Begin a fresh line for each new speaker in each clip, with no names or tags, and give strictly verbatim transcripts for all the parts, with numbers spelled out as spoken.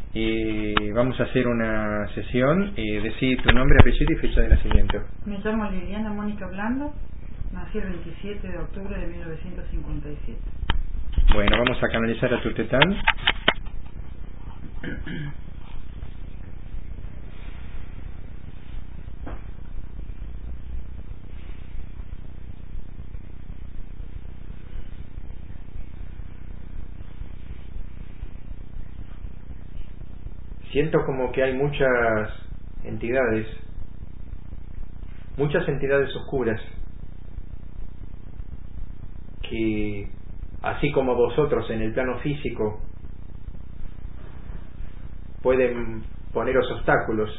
Eh, vamos a hacer una sesión. Eh, decí tu nombre, apellido y fecha de nacimiento.
Me llamo Liliana Mónica Blando, nací el veintisiete de octubre de mil novecientos cincuenta y siete.
Bueno, vamos a canalizar a tu tetán. Siento como que hay muchas entidades, muchas entidades oscuras, que así como vosotros en el plano físico pueden poneros obstáculos,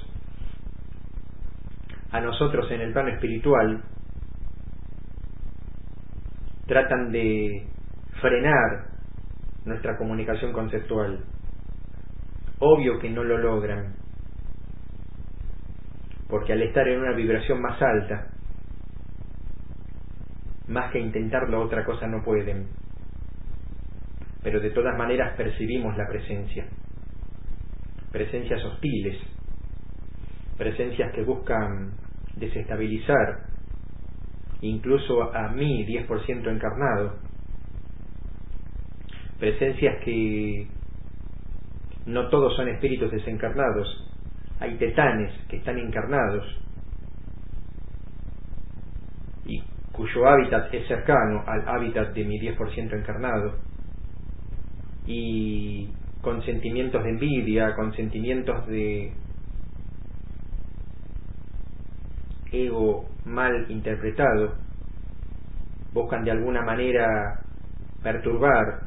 a nosotros en el plano espiritual tratan de frenar nuestra comunicación conceptual. Obvio que no lo logran, porque al estar en una vibración más alta, más que intentarlo, otra cosa no pueden. Pero de todas maneras percibimos la presencia. Presencias hostiles, presencias que buscan desestabilizar, incluso a mí, diez por ciento encarnado. Presencias que no todos son espíritus desencarnados. Hay tetanes que están encarnados y cuyo hábitat es cercano al hábitat de mi diez por ciento encarnado, y con sentimientos de envidia, con sentimientos de ego mal interpretado, buscan de alguna manera perturbar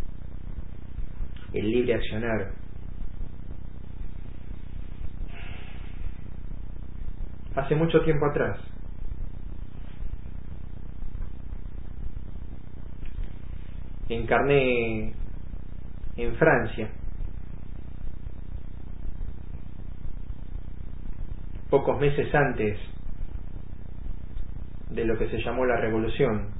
el libre accionar. Hace mucho tiempo atrás, encarné en Francia, pocos meses antes de lo que se llamó la Revolución.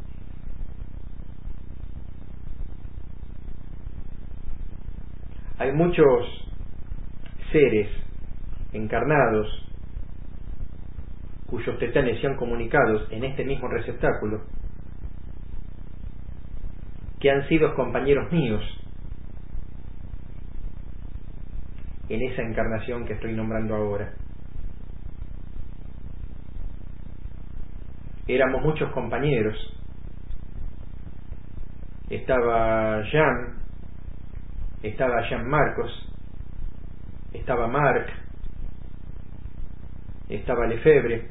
Hay muchos seres encarnados cuyos tetanes se han comunicado en este mismo receptáculo, que han sido compañeros míos en esa encarnación que estoy nombrando ahora. Éramos muchos compañeros. Estaba Jean, estaba Jean Marcos, estaba Marc, estaba Lefebvre,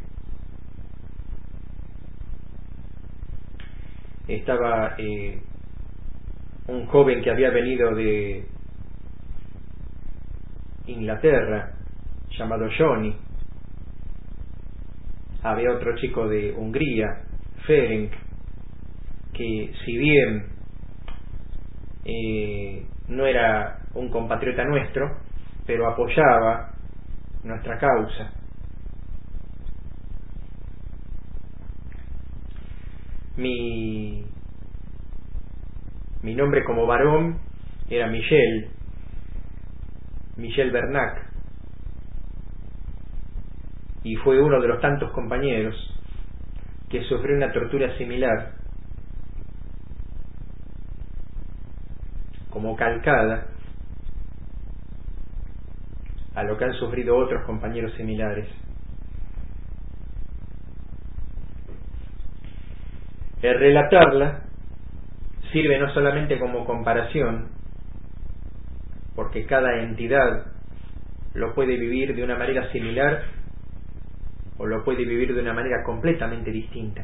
estaba eh, un joven que había venido de Inglaterra llamado Johnny, había otro chico de Hungría, Ferenc, que si bien eh, no era un compatriota nuestro, pero apoyaba nuestra causa. Mi, mi nombre como varón era Michel, Michel Bernac, y fue uno de los tantos compañeros que sufrió una tortura similar, como calcada a lo que han sufrido otros compañeros similares. El relatarla sirve no solamente como comparación, porque cada entidad lo puede vivir de una manera similar o lo puede vivir de una manera completamente distinta,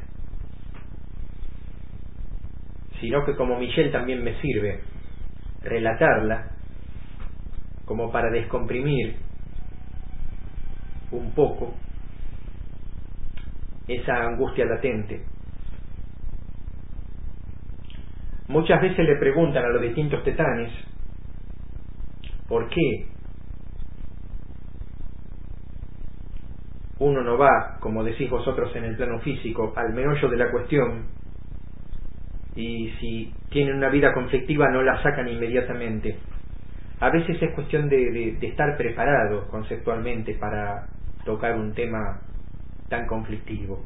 sino que como Michel también me sirve relatarla como para descomprimir un poco esa angustia latente. Muchas veces le preguntan a los distintos tetanes por qué uno no va, como decís vosotros en el plano físico, al meollo de la cuestión, y si tienen una vida conflictiva no la sacan inmediatamente. a veces es cuestión de, de, de estar preparado conceptualmente para tocar un tema tan conflictivo.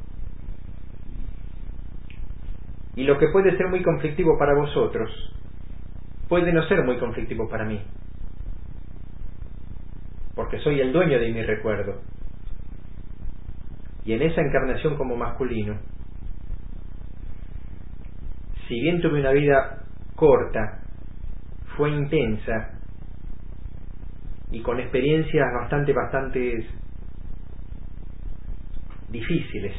Y lo que puede ser muy conflictivo para vosotros puede no ser muy conflictivo para mí, porque soy el dueño de mi recuerdo. Y en esa encarnación como masculino, si bien tuve una vida corta, fue intensa y con experiencias bastante, bastante difíciles.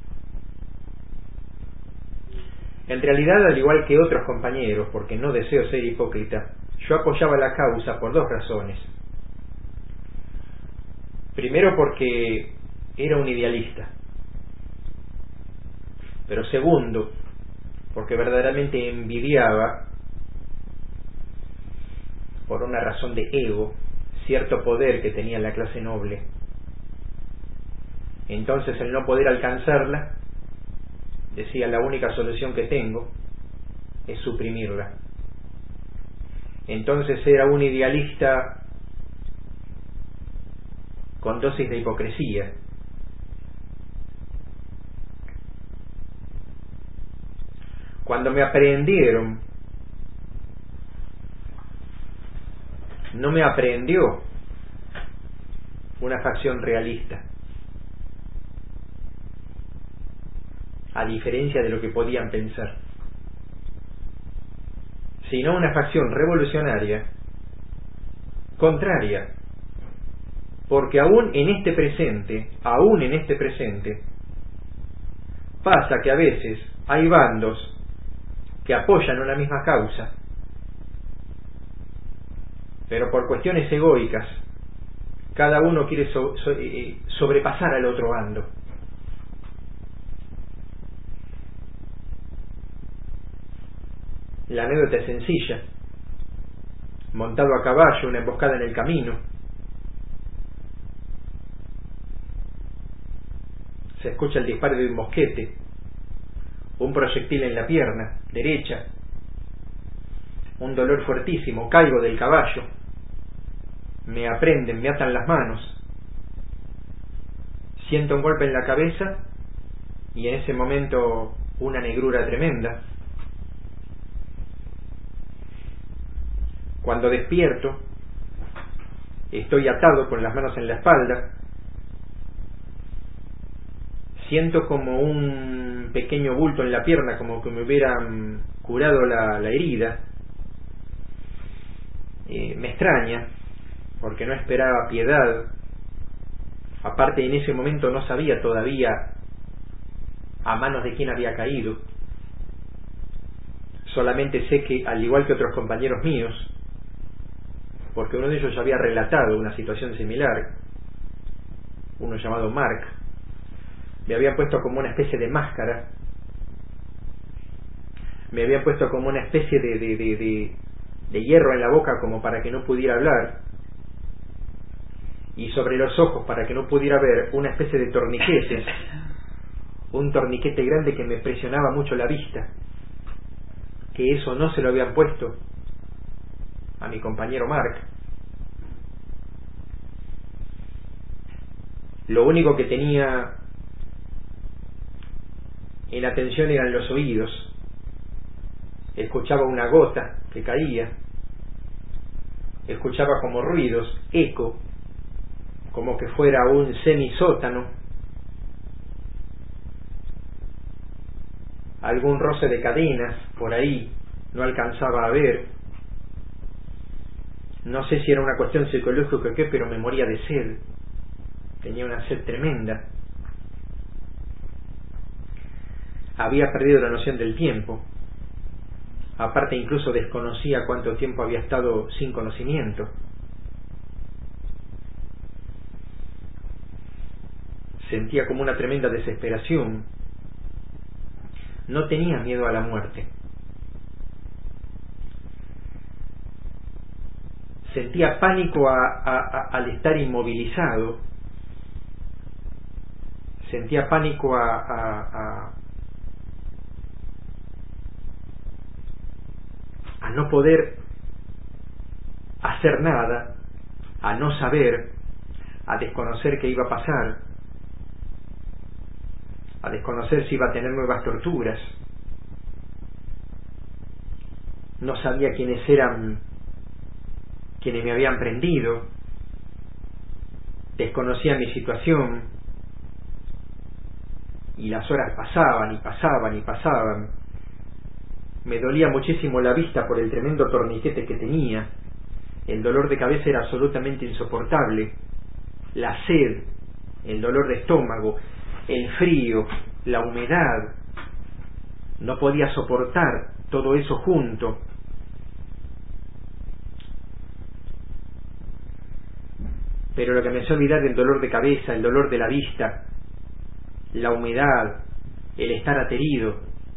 En realidad, al igual que otros compañeros, porque no deseo ser hipócrita, yo apoyaba la causa por dos razones. Primero, porque era un idealista. Pero segundo, porque verdaderamente envidiaba, por una razón de ego, cierto poder que tenía la clase noble. Entonces, el no poder alcanzarla, decía, la única solución que tengo es suprimirla. Entonces era un idealista con dosis de hipocresía. Cuando me aprehendieron, no me aprehendió una facción realista, a diferencia de lo que podían pensar, sino una facción revolucionaria, contraria, porque aún en este presente, aún en este presente, pasa que a veces hay bandos que apoyan una misma causa, pero por cuestiones egoicas, cada uno quiere so, so, eh, sobrepasar al otro bando. La anécdota es sencilla. Montado a caballo, una emboscada en el camino. Se escucha el disparo de un mosquete. Un proyectil en la pierna derecha. Un dolor fuertísimo. Caigo del caballo. Me aprenden, me atan las manos. Siento un golpe en la cabeza y en ese momento una negrura tremenda. Cuando despierto, estoy atado con las manos en la espalda. Siento como un pequeño bulto en la pierna, como que me hubieran curado la, la herida. Eh, me extraña, porque no esperaba piedad. Aparte, en ese momento no sabía todavía a manos de quién había caído. Solamente sé que, al igual que otros compañeros míos, porque uno de ellos ya había relatado una situación similar, uno llamado Mark, me había puesto como una especie de máscara, me había puesto como una especie de, de, de, de, de hierro en la boca como para que no pudiera hablar, y sobre los ojos para que no pudiera ver una especie de torniquetes, un torniquete grande que me presionaba mucho la vista, que eso no se lo habían puesto a mi compañero Mark. Lo único que tenía en atención eran los oídos. Escuchaba una gota que caía, escuchaba como ruidos, eco, como que fuera un semisótano, algún roce de cadenas por ahí, no alcanzaba a ver. No sé si era una cuestión psicológica o qué, pero me moría de sed. Tenía una sed tremenda. Había perdido la noción del tiempo. Aparte, incluso desconocía cuánto tiempo había estado sin conocimiento. Sentía como una tremenda desesperación. No tenía miedo a la muerte. Sentía pánico a, a, a, al estar inmovilizado. Sentía pánico a, a, a, a no poder hacer nada, a no saber, a desconocer qué iba a pasar, a desconocer si iba a tener nuevas torturas. No sabía quiénes eran quienes me habían prendido, desconocía mi situación, y las horas pasaban y pasaban y pasaban. Me dolía muchísimo la vista por el tremendo torniquete que tenía, el dolor de cabeza era absolutamente insoportable, la sed, el dolor de estómago, el frío, la humedad, no podía soportar todo eso junto. Pero lo que me hacía olvidar del dolor de cabeza, el dolor de la vista, la humedad, el estar aterido,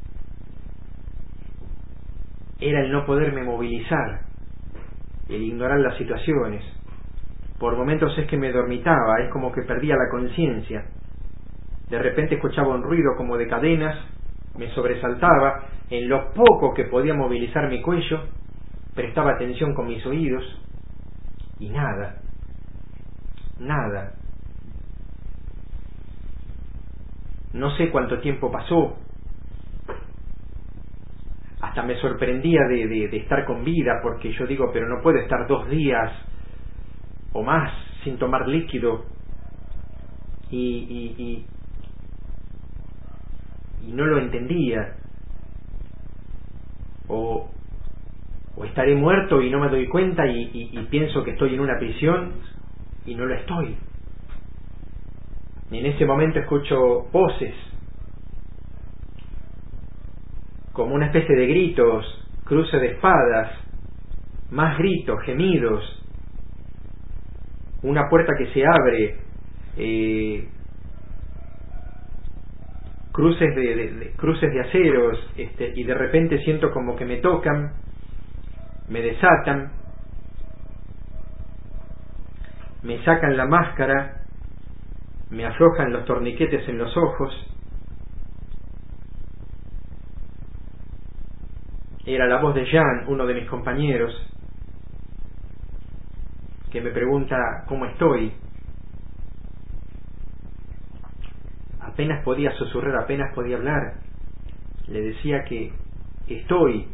era el no poderme movilizar, el ignorar las situaciones. Por momentos es que me dormitaba, es como que perdía la conciencia. De repente escuchaba un ruido como de cadenas, me sobresaltaba, en lo poco que podía movilizar mi cuello, prestaba atención con mis oídos, y nada, nada. No sé cuánto tiempo pasó, hasta me sorprendía de, de, de estar con vida, porque yo digo, pero no puedo estar dos días o más sin tomar líquido, y, y, y, y no lo entendía. O, o estaré muerto y no me doy cuenta y, y, y pienso que estoy en una prisión y no lo estoy. Y en ese momento escucho voces, como una especie de gritos, cruce de espadas, más gritos, gemidos, una puerta que se abre, eh, cruces de, de, de cruces de aceros, este, y de repente siento como que me tocan, me desatan, me sacan la máscara, me aflojan los torniquetes en los ojos. Era la voz de Jean, uno de mis compañeros, que me pregunta cómo estoy. Apenas podía susurrar, apenas podía hablar. Le decía que estoy,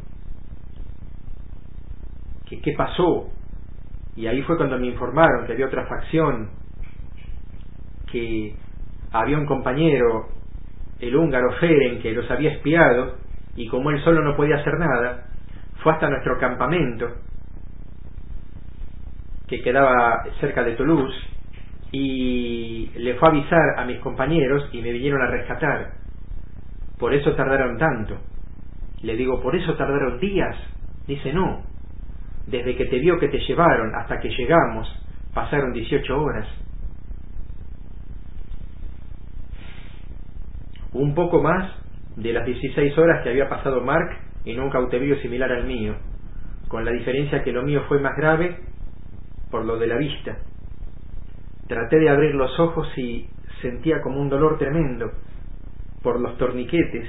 que qué pasó. Y ahí fue cuando me informaron que había otra facción, que había un compañero, el húngaro Feren, que los había espiado, y como él solo no podía hacer nada, fue hasta nuestro campamento, que quedaba cerca de Toulouse, y le fue a avisar a mis compañeros y me vinieron a rescatar. Por eso tardaron tanto. Le digo, ¿por eso tardaron días? Dice, no, desde que te vio que te llevaron hasta que llegamos pasaron dieciocho horas. Un poco más de las dieciséis horas que había pasado Mark en un cautiverio similar al mío, con la diferencia que lo mío fue más grave por lo de la vista. Traté de abrir los ojos y sentía como un dolor tremendo por los torniquetes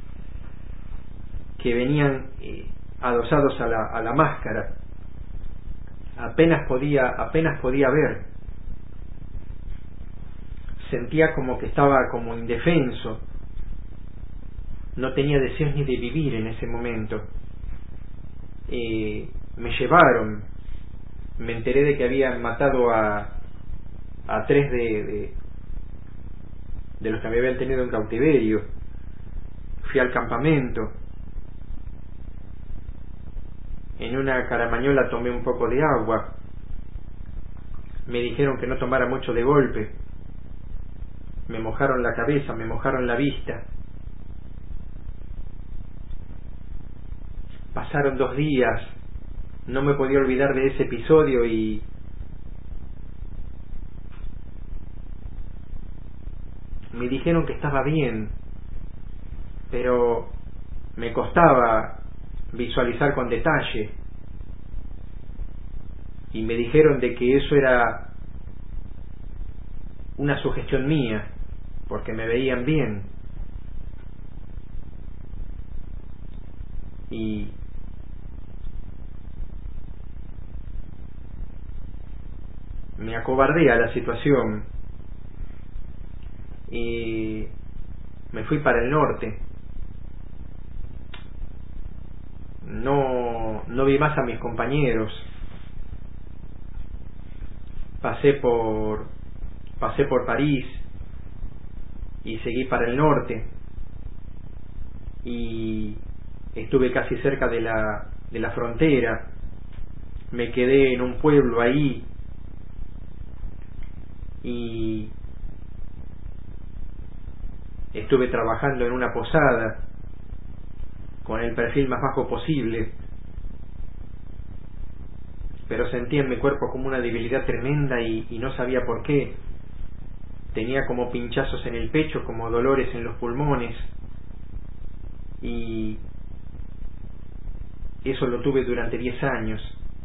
que venían eh, adosados a la, a la máscara. Apenas podía, apenas podía ver. Sentía como que estaba como indefenso. No tenía deseos ni de vivir en ese momento. Eh, me llevaron. Me enteré de que habían matado a a tres de, de de los que me habían tenido en cautiverio. Fui al campamento. En una caramañola tomé un poco de agua. Me dijeron que no tomara mucho de golpe. Me mojaron la cabeza, me mojaron la vista. Pasaron dos días. No me podía olvidar de ese episodio y me dijeron que estaba bien, pero me costaba visualizar con detalle. Y me dijeron de que eso era una sugestión mía, porque me veían bien. Y me acobardé a la situación y me fui para el norte. No, no vi más a mis compañeros. Pasé por, pasé por París y seguí para el norte y estuve casi cerca de la, de la frontera. Me quedé en un pueblo ahí y estuve trabajando en una posada con el perfil más bajo posible, pero sentí en mi cuerpo como una debilidad tremenda y, y no sabía por qué. Tenía como pinchazos en el pecho, como dolores en los pulmones, y eso lo tuve durante diez años,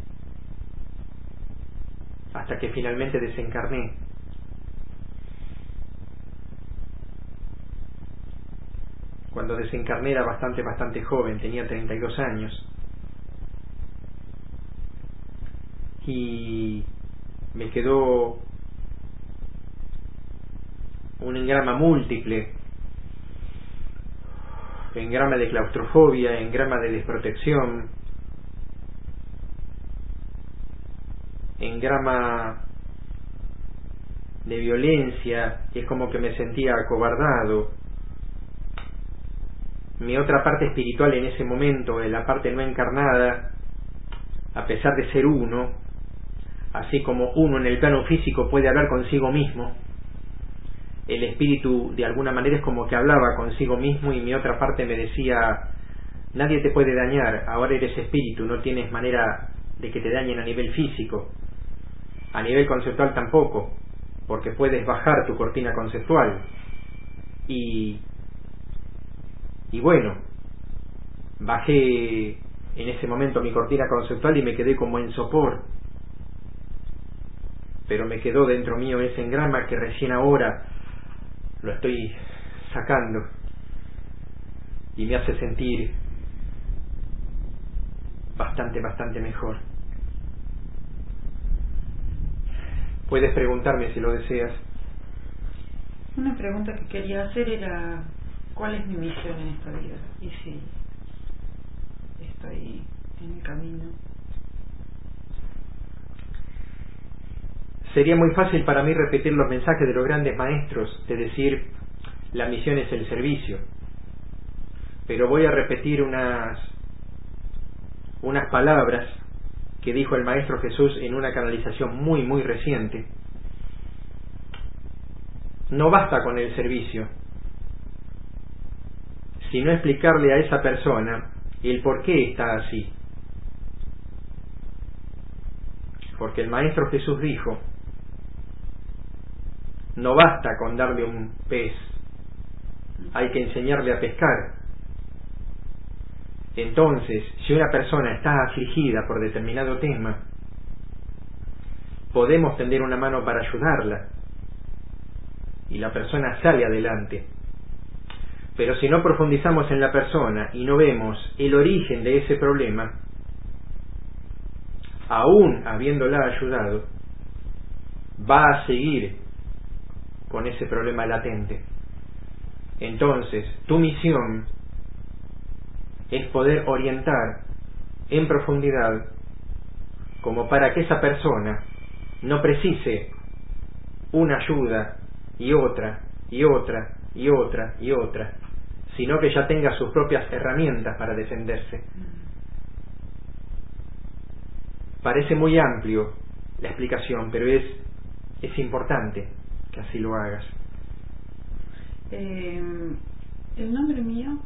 hasta que finalmente desencarné. Cuando desencarné era bastante, bastante joven, tenía treinta y dos años. Y me quedó un engrama múltiple, engrama de claustrofobia, engrama de desprotección, engrama de violencia. Es como que me sentía acobardado. Mi otra parte espiritual en ese momento, la parte no encarnada, a pesar de ser uno, así como uno en el plano físico puede hablar consigo mismo, el espíritu de alguna manera es como que hablaba consigo mismo, y mi otra parte me decía: nadie te puede dañar, ahora eres espíritu, no tienes manera de que te dañen a nivel físico, a nivel conceptual tampoco, porque puedes bajar tu cortina conceptual. Y Y bueno, bajé en ese momento mi cortina conceptual y me quedé como en sopor. Pero me quedó dentro mío ese engrama que recién ahora lo estoy sacando y me hace sentir bastante, bastante mejor. Puedes preguntarme si lo deseas.
Una pregunta que quería hacer era: ¿cuál es mi misión en esta vida? Y si estoy en el camino.
Sería muy fácil para mí repetir los mensajes de los grandes maestros, de decir: la misión es el servicio. Pero voy a repetir unas, unas palabras que dijo el Maestro Jesús en una canalización muy, muy reciente. No basta con el servicio, sino explicarle a esa persona el por qué está así. Porque el Maestro Jesús dijo: no basta con darle un pez, hay que enseñarle a pescar. Entonces, si una persona está afligida por determinado tema, podemos tender una mano para ayudarla y la persona sale adelante. Pero si no profundizamos en la persona y no vemos el origen de ese problema, aún habiéndola ayudado, va a seguir con ese problema latente. Entonces, tu misión es poder orientar en profundidad, como para que esa persona no precise una ayuda y otra y otra y otra y otra, sino que ya tenga sus propias herramientas para defenderse. Parece muy amplio la explicación, pero es, es importante que así lo hagas.
Eh, ¿El nombre mío?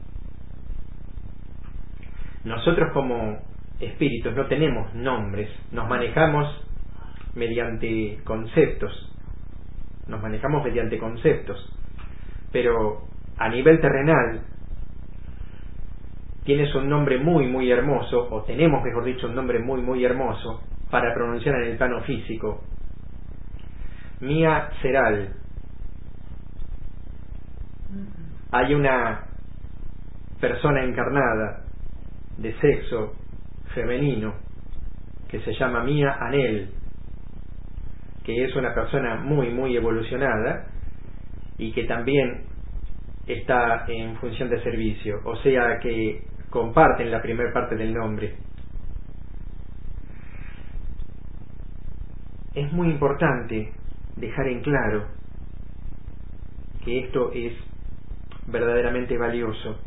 Nosotros como espíritus no tenemos nombres, nos manejamos mediante conceptos, nos manejamos mediante conceptos, pero a nivel terrenal tienes un nombre muy muy hermoso, o tenemos mejor dicho un nombre muy muy hermoso para pronunciar en el plano físico: Mía Seral. Hay una persona encarnada de sexo femenino que se llama Mía Anel, que es una persona muy, muy evolucionada y que también está en función de servicio, o sea que comparten la primera parte del nombre. Es muy importante dejar en claro que esto es verdaderamente valioso.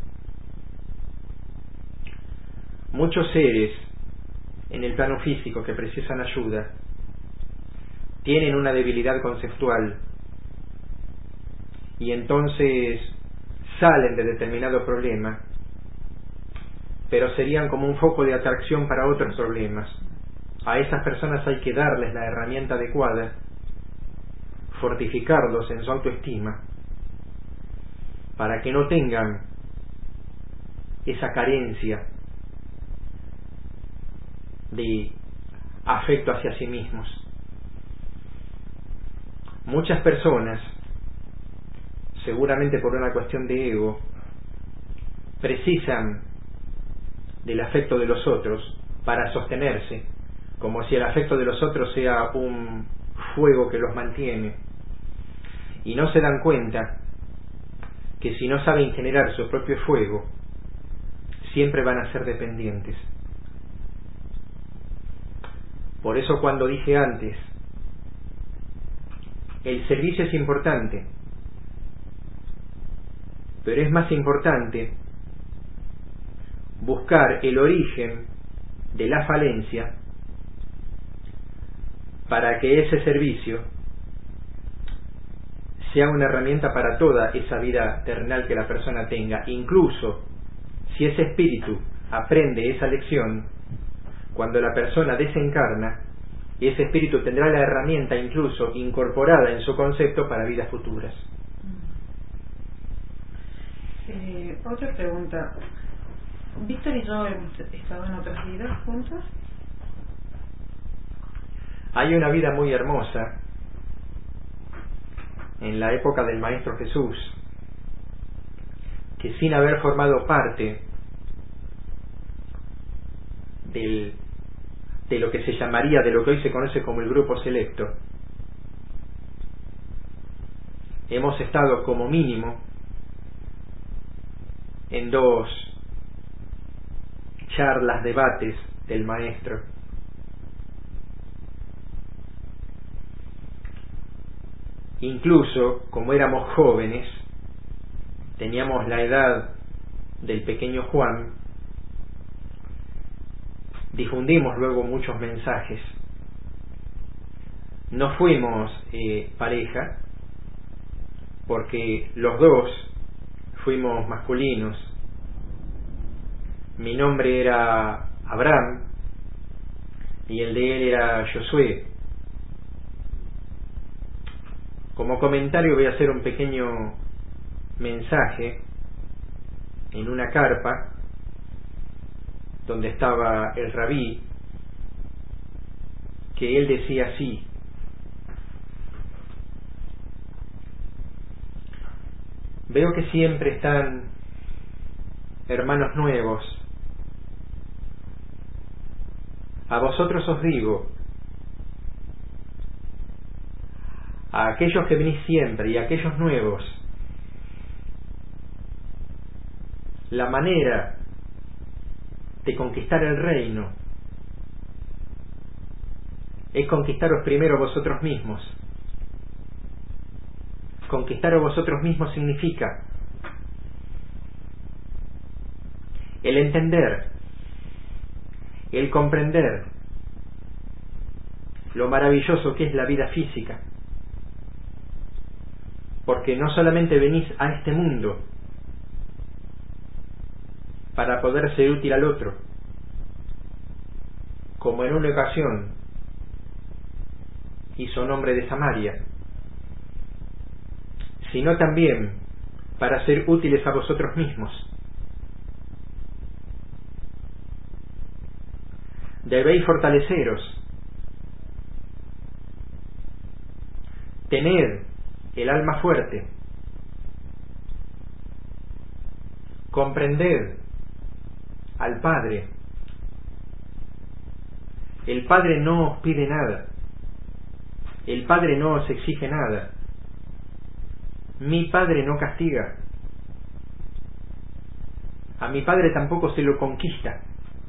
Muchos seres en el plano físico que precisan ayuda tienen una debilidad conceptual y entonces salen de determinado problema, pero serían como un foco de atracción para otros problemas. A esas personas hay que darles la herramienta adecuada, fortificarlos en su autoestima, para que no tengan esa carencia de afecto hacia sí mismos. Muchas personas, seguramente por una cuestión de ego, precisan del afecto de los otros para sostenerse, como si el afecto de los otros sea un fuego que los mantiene, y no se dan cuenta que si no saben generar su propio fuego, siempre van a ser dependientes. Por eso cuando dije antes, el servicio es importante, pero es más importante buscar el origen de la falencia para que ese servicio sea una herramienta para toda esa vida terrenal que la persona tenga. Incluso si ese espíritu aprende esa lección, cuando la persona desencarna, ese espíritu tendrá la herramienta incluso incorporada en su concepto para vidas futuras.
Eh, otra pregunta. ¿Víctor y yo hemos estado en otras vidas juntos?
Hay una vida muy hermosa en la época del Maestro Jesús, que sin haber formado parte del, de lo que se llamaría, de lo que hoy se conoce como el grupo selecto, hemos estado como mínimo en dos charlas, debates del Maestro. Incluso, como éramos jóvenes, teníamos la edad del pequeño Juan, difundimos luego muchos mensajes. No fuimos eh, pareja, porque los dos fuimos masculinos. Mi nombre era Abraham y el de él era Josué. Como comentario voy a hacer un pequeño mensaje en una carpa donde estaba el rabí, que él decía así: veo que siempre están hermanos nuevos. A vosotros os digo, a aquellos que venís siempre y a aquellos nuevos, la manera de conquistar el reino es conquistaros primero vosotros mismos. Conquistaros vosotros mismos significa el entender, el comprender lo maravilloso que es la vida física, porque no solamente venís a este mundo para poder ser útil al otro, como en una ocasión hizo un hombre de Samaria, sino también para ser útiles a vosotros mismos. Debéis fortaleceros, tener el alma fuerte, comprender al Padre. El Padre no os pide nada. El Padre no os exige nada. Mi Padre no castiga. A mi Padre tampoco se lo conquista.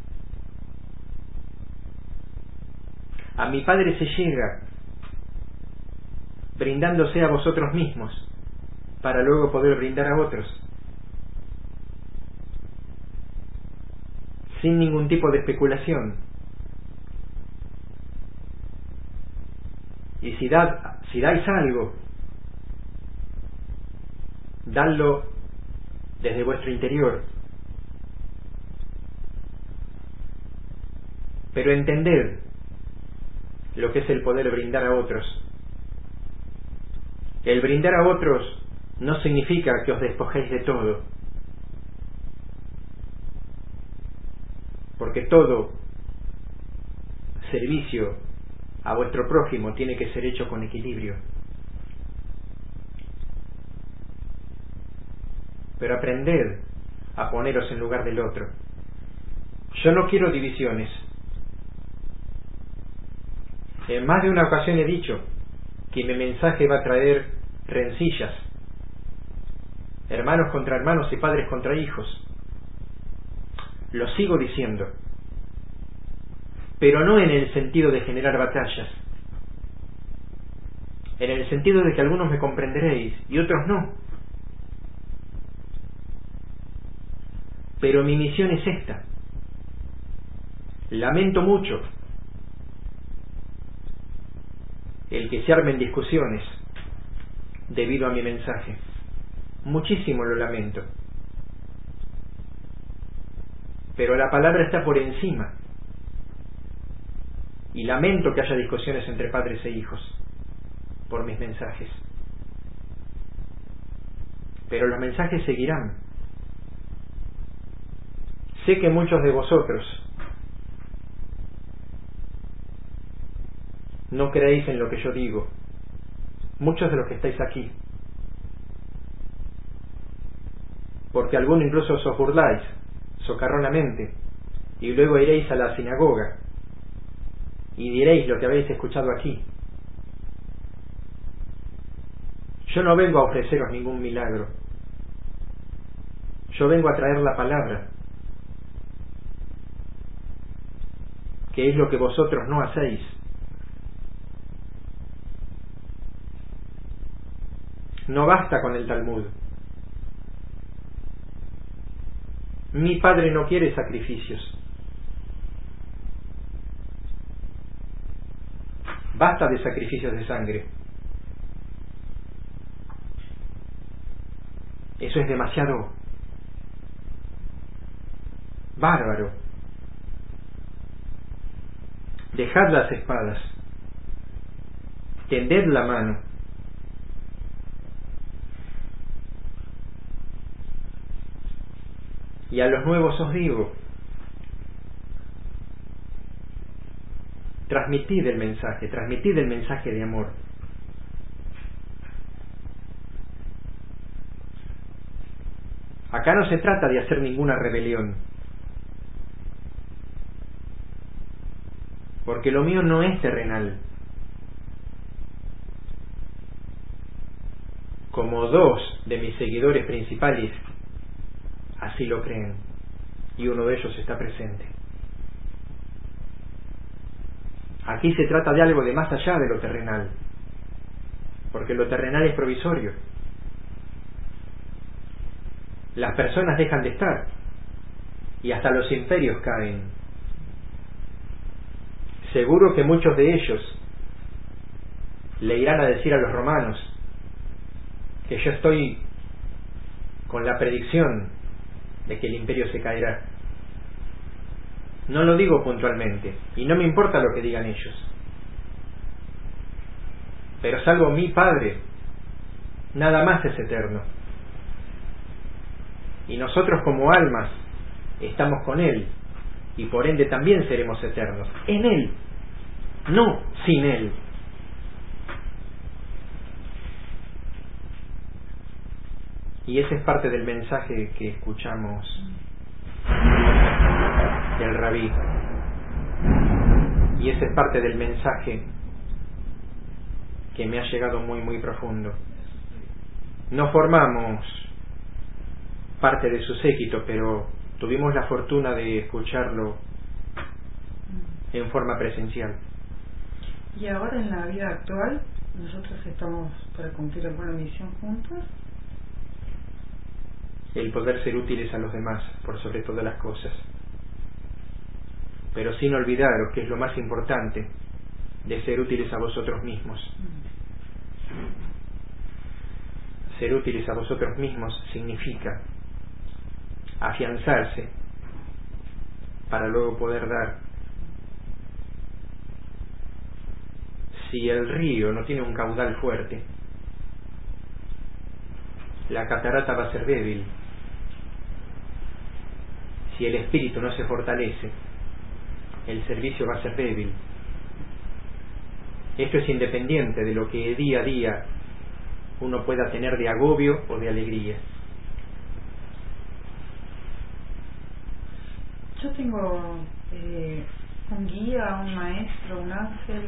A mi Padre se llega brindándose a vosotros mismos para luego poder brindar a otros, sin ningún tipo de especulación. Y si, da, si dais algo, dadlo desde vuestro interior. Pero entended lo que es el poder brindar a otros. El brindar a otros no significa que os despojéis de todo, porque todo servicio a vuestro prójimo tiene que ser hecho con equilibrio. Pero aprended a poneros en lugar del otro. Yo no quiero divisiones. En más de una ocasión he dicho que mi mensaje va a traer rencillas, hermanos contra hermanos y padres contra hijos. Lo sigo diciendo, pero no en el sentido de generar batallas, en el sentido de que algunos me comprenderéis y otros no. Pero mi misión es esta. Lamento mucho el que se armen discusiones debido a mi mensaje. Muchísimo lo lamento. Pero la palabra está por encima. Y lamento que haya discusiones entre padres e hijos por mis mensajes. Pero los mensajes seguirán. Sé que muchos de vosotros no creéis en lo que yo digo. Muchos de los que estáis aquí. Porque alguno incluso os burláis socarronamente y luego iréis a la sinagoga y diréis lo que habéis escuchado aquí. Yo no vengo a ofreceros ningún milagro. Yo vengo a traer la palabra, que es lo que vosotros no hacéis. No basta con el Talmud. Mi Padre no quiere sacrificios. Basta de sacrificios de sangre. Eso es demasiado bárbaro. Dejad las espadas. Tended la mano. Y a los nuevos os digo, transmitid el mensaje, transmitid el mensaje de amor. Acá no se trata de hacer ninguna rebelión, porque lo mío no es terrenal. Como dos de mis seguidores principales así lo creen, y uno de ellos está presente. Aquí se trata de algo de más allá de lo terrenal, porque lo terrenal es provisorio. Las personas dejan de estar, y hasta los imperios caen. Seguro que muchos de ellos le irán a decir a los romanos que yo estoy con la predicción de que el imperio se caerá. No lo digo puntualmente, y no me importa lo que digan ellos. Pero salvo mi Padre, nada más es eterno. Y nosotros como almas estamos con Él, y por ende también seremos eternos. En Él, no sin Él. Y ese es parte del mensaje que escuchamos del Rabí. Y ese es parte del mensaje que me ha llegado muy muy profundo. No formamos parte de su séquito, pero tuvimos la fortuna de escucharlo en forma presencial.
Y ahora en la vida actual, nosotros estamos para cumplir alguna misión juntos.
El poder ser útiles a los demás, por sobre todas las cosas. Pero sin olvidaros que es lo más importante, de ser útiles a vosotros mismos. Ser útiles a vosotros mismos significa afianzarse para luego poder dar. Si el río no tiene un caudal fuerte, la catarata va a ser débil. Si el espíritu no se fortalece, el servicio va a ser débil. Esto es independiente de lo que día a día uno pueda tener de agobio o de alegría.
Yo tengo eh, un guía, un maestro, un ángel.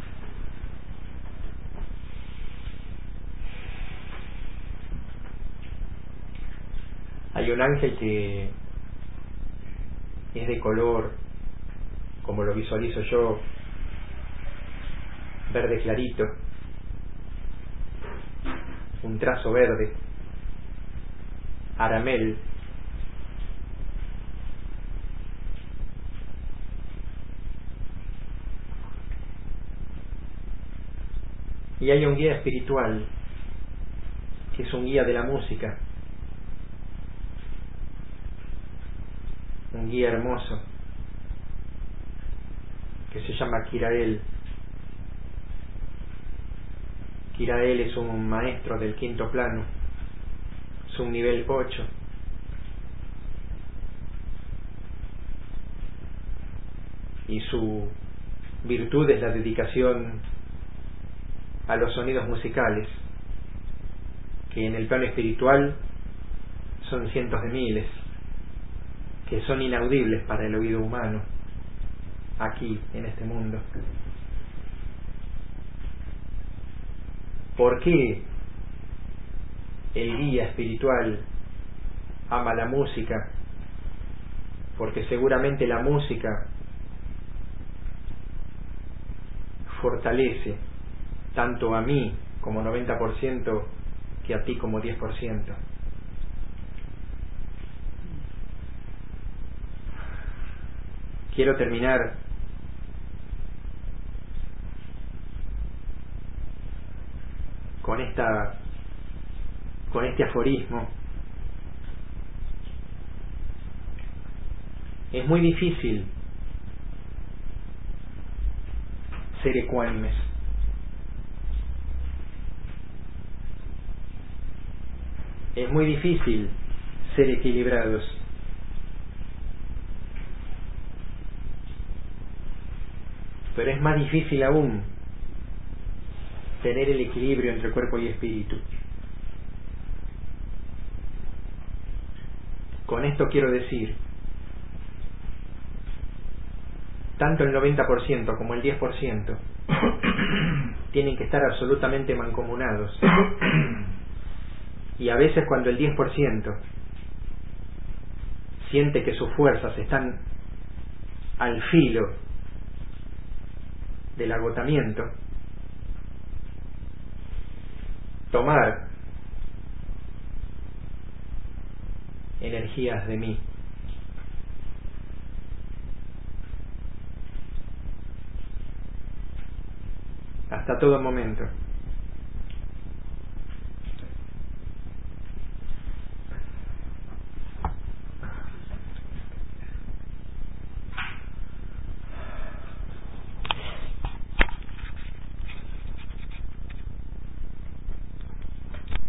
Hay un ángel que es de color, como lo visualizo yo, verde clarito, un trazo verde, aramel. Y hay un guía espiritual, que es un guía de la música, un guía hermoso, que se llama Kirael. Kirael es un maestro del quinto plano, es un nivel ocho. Y su virtud es la dedicación a los sonidos musicales, que en el plano espiritual son cientos de miles, que son inaudibles para el oído humano, aquí, en este mundo. ¿Por qué el guía espiritual ama la música? Porque seguramente la música fortalece tanto a mí como noventa por ciento que a ti como diez por ciento. Quiero terminar con esta con este aforismo. Es muy difícil ser ecuánimes. Es muy difícil ser equilibrados. Pero es más difícil aún tener el equilibrio entre cuerpo y espíritu. Con esto quiero decir, tanto el noventa por ciento como el diez por ciento tienen que estar absolutamente mancomunados. Y a veces cuando el diez por ciento siente que sus fuerzas están al filo del agotamiento, tomar energías de mí. Hasta todo momento.